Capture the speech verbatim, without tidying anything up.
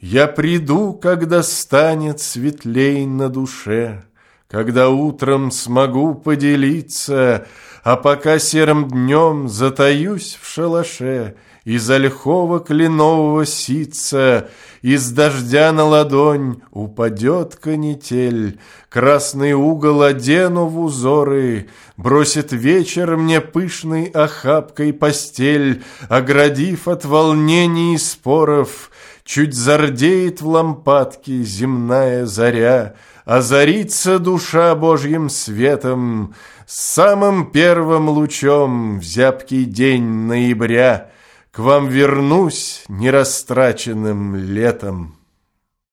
Я приду, когда станет светлей на душе, когда утром смогу поделиться, а пока серым днем затаюсь в шалаше, из ольхова кленового ситца, из дождя на ладонь упадет канитель, красный угол одену в узоры, бросит вечер мне пышной охапкой постель, оградив от волнений и споров. Чуть зардеет в лампадке земная заря, озарится душа Божьим светом, с самым первым лучом в зябкий день ноября к вам вернусь нерастраченным летом.